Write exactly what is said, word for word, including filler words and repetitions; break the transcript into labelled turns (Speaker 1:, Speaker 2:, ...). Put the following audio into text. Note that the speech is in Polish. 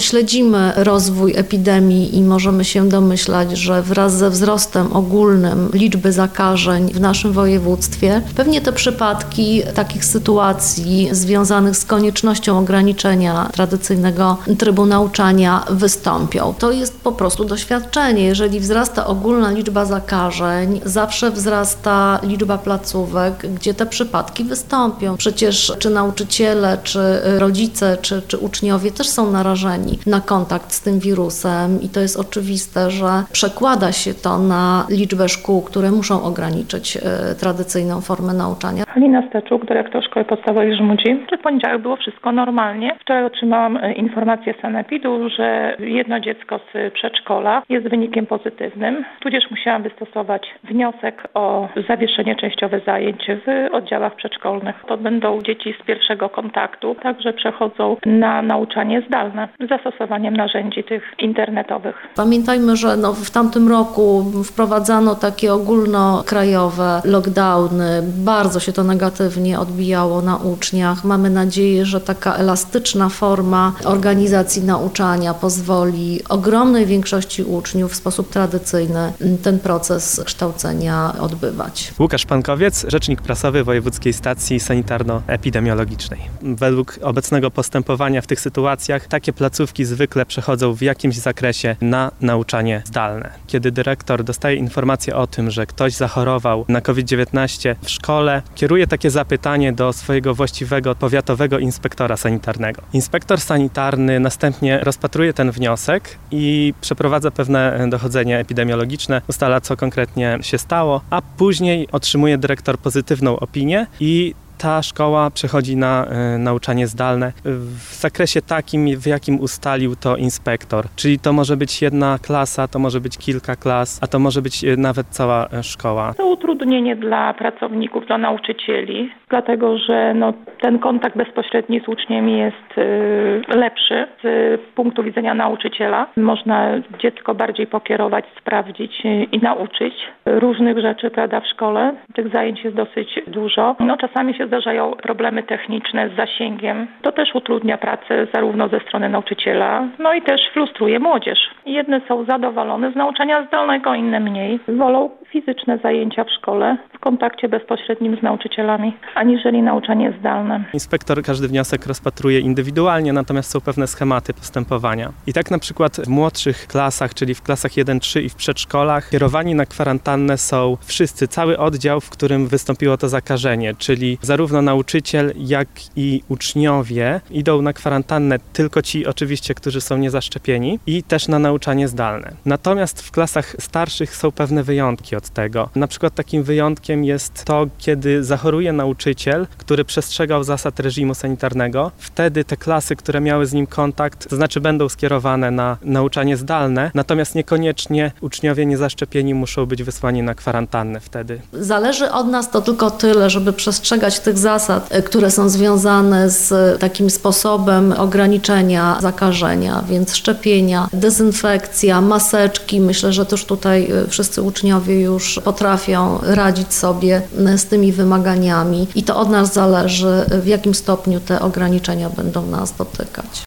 Speaker 1: śledzimy rozwój epidemii i możemy się domyślać, że wraz ze wzrostem ogólnym liczby zakażeń w naszym województwie, pewnie te przypadki takich sytuacji związanych z koniecznością ograniczenia tradycyjnego trybu nauczania wystąpią. To jest po prostu doświadczenie. Jeżeli wzrasta ogólna liczba zakażeń, zawsze wzrasta liczba placówek, gdzie te przypadki wystąpią. Przecież czy nauczyciele, czy rodzice, czy, czy uczniowie też są narażeni na kontakt z tym wirusem i to jest oczywiste, że przekłada się to na liczbę szkół, które muszą ograniczyć e, tradycyjną formę nauczania.
Speaker 2: Halina Steczuk, dyrektor Szkoły Podstawowej w Żmudzi. W poniedziałek było wszystko normalnie. Wczoraj otrzymałam informację z sanepidu, że jedno dziecko z przedszkola jest wynikiem pozytywnym, tudzież musiałam wystosować wniosek o zawieszenie częściowe zajęć w oddziałach przedszkolnych. To będą dzieci z pierwszego kontaktu, także przechodzą na nauczanie zdalne z zastosowaniem narzędzi tych internetowych.
Speaker 1: Pamiętajmy, że no w tamtym roku wprowadzano takie ogólnokrajowe lockdowny. Bardzo się to negatywnie odbijało na uczniach. Mamy nadzieję, że taka elastyczna forma organizacji nauczania pozwoli ogromnej większości uczniów w sposób tradycyjny ten proces kształcenia odbywać.
Speaker 3: Łukasz Pankowiec, rzecznik prasowy Wojewódzkiej Stacji Sanitarno-Epidemiologicznej. Według obecnego postępowania w tych sytuacjach takie placówki zwykle przechodzą w jakimś zakresie na nauczanie zdalne. Kiedy dyrektor dostaje informację o tym, że ktoś zachorował na kowid dziewiętnaście w szkole, kieruje takie zapytanie do swojego właściwego powiatowego inspektora sanitarnego. Inspektor sanitarny następnie rozpatruje ten wniosek i przeprowadza pewne dochodzenie epidemiologiczne, ustala, co konkretnie się stało, a później otrzymuje dyrektor pozytywną opinię i ta szkoła przechodzi na y, nauczanie zdalne w zakresie takim, w jakim ustalił to inspektor. Czyli to może być jedna klasa, to może być kilka klas, a to może być y, nawet cała y, szkoła.
Speaker 2: To utrudnienie dla pracowników, dla nauczycieli, dlatego że no, ten kontakt bezpośredni z uczniem jest y, lepszy z punktu widzenia nauczyciela. Można dziecko bardziej pokierować, sprawdzić y, i nauczyć różnych rzeczy, prawda, w szkole. Tych zajęć jest dosyć dużo. No, czasami się zdarzają problemy techniczne z zasięgiem. To też utrudnia pracę zarówno ze strony nauczyciela, no i też frustruje młodzież. Jedne są zadowolone z nauczania zdalnego, inne mniej. Wolą fizyczne zajęcia w szkole w kontakcie bezpośrednim z nauczycielami, aniżeli nauczanie zdalne.
Speaker 3: Inspektor każdy wniosek rozpatruje indywidualnie, natomiast są pewne schematy postępowania. I tak na przykład w młodszych klasach, czyli w klasach jeden trzy i w przedszkolach, kierowani na kwarantannę są wszyscy, cały oddział, w którym wystąpiło to zakażenie, czyli zarówno nauczyciel, jak i uczniowie idą na kwarantannę, tylko ci oczywiście, którzy są niezaszczepieni i też na nauczanie zdalne. Natomiast w klasach starszych są pewne wyjątki od tego. Na przykład takim wyjątkiem jest to, kiedy zachoruje nauczyciel, który przestrzegał zasad reżimu sanitarnego. Wtedy te klasy, które miały z nim kontakt, to znaczy będą skierowane na nauczanie zdalne, natomiast niekoniecznie uczniowie niezaszczepieni muszą być wysłani na kwarantannę wtedy.
Speaker 1: Zależy od nas to tylko tyle, żeby przestrzegać tych zasad, które są związane z takim sposobem ograniczenia zakażenia, więc szczepienia, dezynfekcja, maseczki. Myślę, że też tutaj wszyscy uczniowie już potrafią radzić sobie z tymi wymaganiami i to od nas zależy, w jakim stopniu te ograniczenia będą nas dotykać.